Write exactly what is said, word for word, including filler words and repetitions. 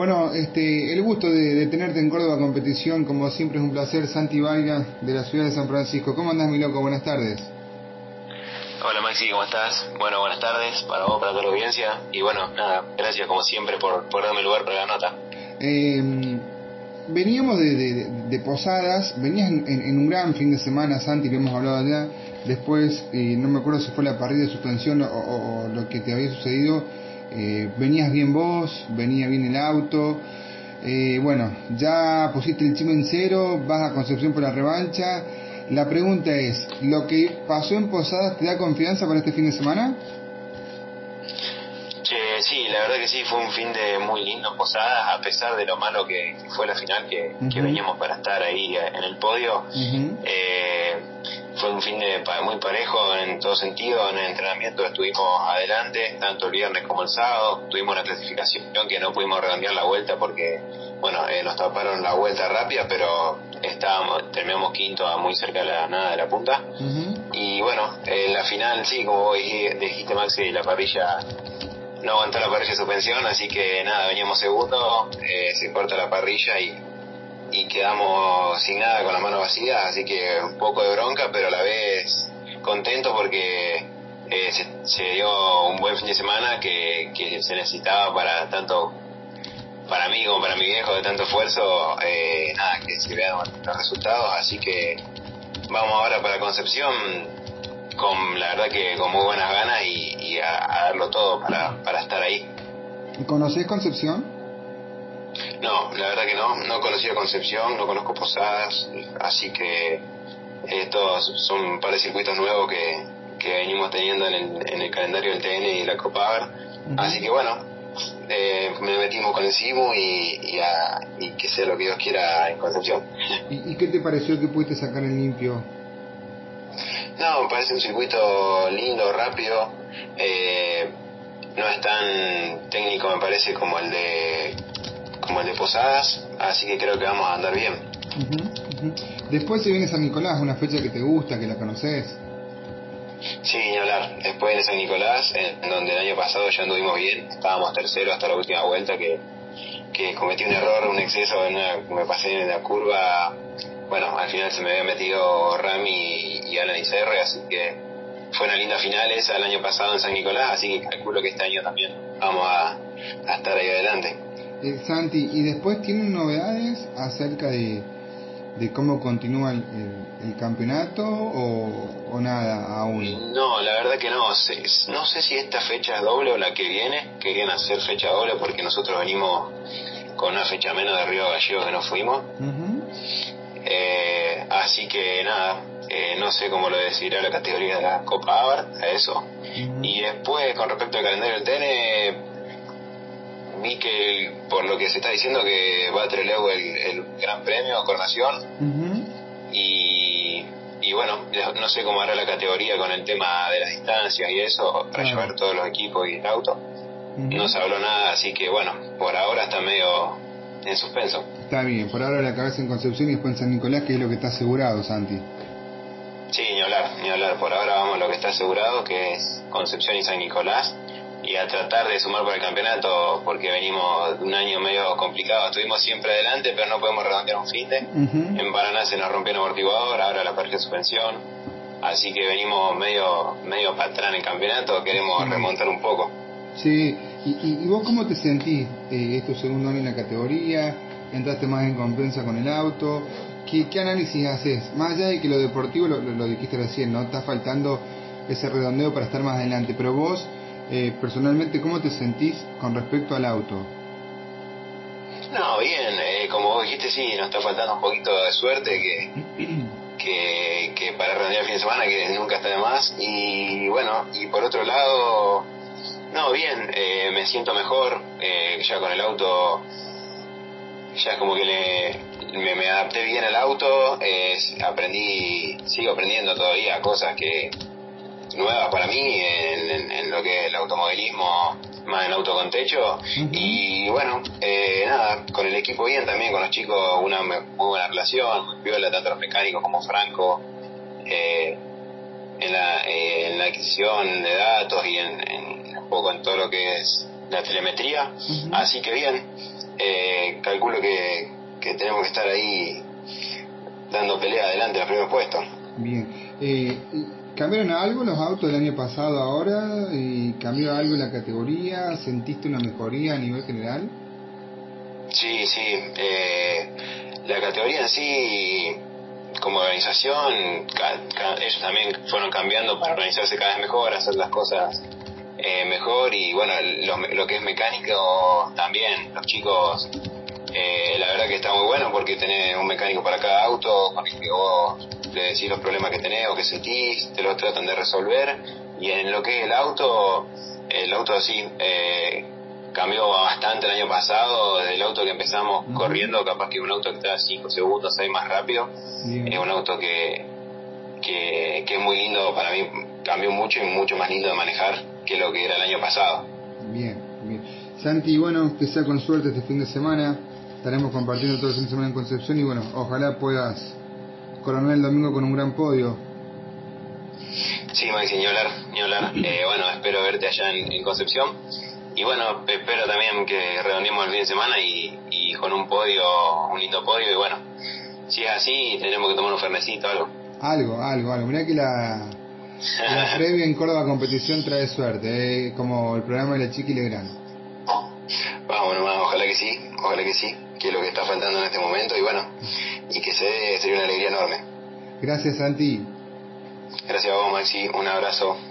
Bueno, este, el gusto de, de tenerte en Córdoba Competición, como siempre es un placer. Santi Valga, de la ciudad de San Francisco. ¿Cómo andás, mi loco? Buenas tardes. Hola Maxi, ¿cómo estás? Bueno, buenas tardes para vos, para toda la audiencia. Y bueno, nada, gracias como siempre por, por darme lugar para la nota. Eh, veníamos de, de, de Posadas, venías en, en un gran fin de semana, Santi, lo hemos hablado allá. Después, eh, no me acuerdo si fue la parrilla de suspensión o, o, o lo que te había sucedido. Eh, venías bien vos, venía bien el auto. Eh, bueno, ya pusiste el chimo en cero, vas a Concepción por la revancha. La pregunta es, ¿lo que pasó en Posadas te da confianza para este fin de semana? Che, sí, la verdad que sí, fue un fin de muy lindo en Posadas, a pesar de lo malo que, que fue la final, que, uh-huh. que veníamos para estar ahí en el podio. Uh-huh. Eh, fue un fin de muy parejo en todo sentido. En el entrenamiento estuvimos adelante, tanto el viernes como el sábado. Tuvimos una clasificación que no pudimos redondear la vuelta porque, bueno, eh, nos taparon la vuelta rápida, pero estábamos, terminamos quinto a muy cerca de la nada de la punta. Uh-huh. Y bueno, en la final, sí, como vos dijiste, Maxi, la parrilla no aguantó la parrilla de suspensión, así que nada, veníamos segundo, eh, se corta la parrilla y, y quedamos sin nada, con las manos vacías, así que un poco de bronca, pero a la vez contento porque eh, se, se dio un buen fin de semana que, que se necesitaba para tanto para mí como para mi viejo, de tanto esfuerzo, eh, nada, que se vean los resultados, así que vamos ahora para Concepción con la verdad que con muy buenas ganas y, y a, a darlo todo para, para estar ahí. ¿Conocés Concepción? No, la verdad que no, no conocía Concepción, no conozco Posadas, así que estos son un par de circuitos nuevos que, que venimos teniendo en el, en el calendario del T N y la Copa A V E R, uh-huh. Así que bueno, eh, me metimos con el Simu y, y, a, y que sea lo que Dios quiera en Concepción. ¿Y, y qué te pareció que pudiste sacar en limpio? No, me parece un circuito lindo, rápido, eh, no es tan técnico me parece como el de como el de Posadas, así que creo que vamos a andar bien. Uh-huh, uh-huh. Después se viene San Nicolás, una fecha que te gusta, que la conoces. Sí, ni hablar. Después de San Nicolás, en donde el año pasado ya anduvimos bien, estábamos tercero hasta la última vuelta, que, que cometí un error, un exceso, en una, me pasé en la curva. Bueno, al final se me había metido Rami y Alan y C R, así que fue una linda final esa el año pasado en San Nicolás, así que calculo que este año también vamos a, a estar ahí adelante. Eh, Santi, ¿y después tienen novedades acerca de, de cómo continúa el, el, el campeonato o, o nada aún? No, la verdad que no sé, no sé si esta fecha es doble o la que viene, querían hacer fecha doble porque nosotros venimos con una fecha menos de Río Gallegos que no fuimos. Uh-huh. Eh, así que nada, eh, no sé cómo lo decidirá la categoría de la Copa A V E R a eso. Uh-huh. Y después, con respecto al calendario del T N, vi que por lo que se está diciendo que va a Trelew el, el Gran Premio a Coronación. Uh-huh. Y, y bueno, no sé cómo hará la categoría con el tema de las distancias y eso, para uh-huh. llevar todos los equipos y el auto. Uh-huh. No se habló nada, así que bueno, por ahora está medio en suspenso. Está bien, por ahora la cabeza en Concepción y después en San Nicolás, que es lo que está asegurado, Santi. Sí, ni hablar, ni hablar. Por ahora vamos a lo que está asegurado, que es Concepción y San Nicolás, y a tratar de sumar para el campeonato, porque venimos de un año medio complicado. Estuvimos siempre adelante, pero no podemos redondear un fin de. Uh-huh. En Paraná se nos rompió el amortiguador, ahora la parrilla de suspensión. Así que venimos medio medio para atrás en el campeonato, queremos sí. remontar un poco. Sí, ¿y, y, y vos cómo te sentís? Eh, ¿Es tu segundo año en la categoría? ¿Entraste más en compensa con el auto? ¿Qué, qué análisis haces? Más allá de que lo deportivo lo, lo, lo dijiste recién, ¿no? Está faltando ese redondeo para estar más adelante. Pero vos, eh, personalmente, ¿cómo te sentís con respecto al auto? No, bien, eh, como vos dijiste, sí, nos está faltando un poquito de suerte que, que, que para redondear el fin de semana, que nunca está de más. Y bueno, y por otro lado, no, bien, eh, me siento mejor, eh, ya con el auto, ya como que le, me, me adapté bien al auto, eh, aprendí, sigo aprendiendo todavía cosas que nuevas para mí en, en, en lo que es el automovilismo, más en auto con techo. Uh-huh. Y bueno, eh, nada, con el equipo bien también, con los chicos una muy buena relación, muy viola, tanto los mecánicos como Franco, eh, en, la, eh, en la adquisición de datos y en, en un poco en todo lo que es la telemetría. Uh-huh. Así que bien, eh, calculo que, que tenemos que estar ahí dando pelea adelante en los primeros puestos. Bien. Eh, ¿Cambiaron algo los autos del año pasado ahora? ¿Y cambió algo en la categoría? ¿Sentiste una mejoría a nivel general? Sí, sí. Eh, la categoría en sí, como organización, ca, ca, ellos también fueron cambiando para organizarse cada vez mejor, hacer las cosas eh, mejor. Y bueno, lo, lo que es mecánico también, los chicos, eh, la verdad que está muy bueno porque tenés un mecánico para cada auto con el que vos le decís los problemas que tenés o que sentís, te los tratan de resolver. Y en lo que es el auto, el auto así eh, cambió bastante el año pasado. Desde el auto que empezamos uh-huh. corriendo, capaz que un auto que está cinco segundos, seis más rápido, es yeah. eh, un auto que, que que es muy lindo para mí, cambió mucho y mucho más lindo de manejar que lo que era el año pasado. Bien, bien. Santi, bueno, que sea con suerte este fin de semana. Estaremos compartiendo todo el fin de semana en Concepción y bueno, ojalá puedas coronar el domingo con un gran podio. Sí, Maxi, ni hablar, ni hablar. Eh, bueno, espero verte allá en, en Concepción. Y bueno, espero también que redondeemos el fin de semana y, y con un podio, un lindo podio. Y bueno, si es así, tenemos que tomar un fernecito, algo. Algo, algo, algo. Mirá que la, la previa en Córdoba Competición trae suerte, eh, como el programa de la Chiqui Legrand. Vamos nomás, ojalá que sí, ojalá que sí, que es lo que está faltando en este momento. Y bueno, y que se dé, sería una alegría enorme. Gracias, Santi. Gracias a vos, Maxi, un abrazo.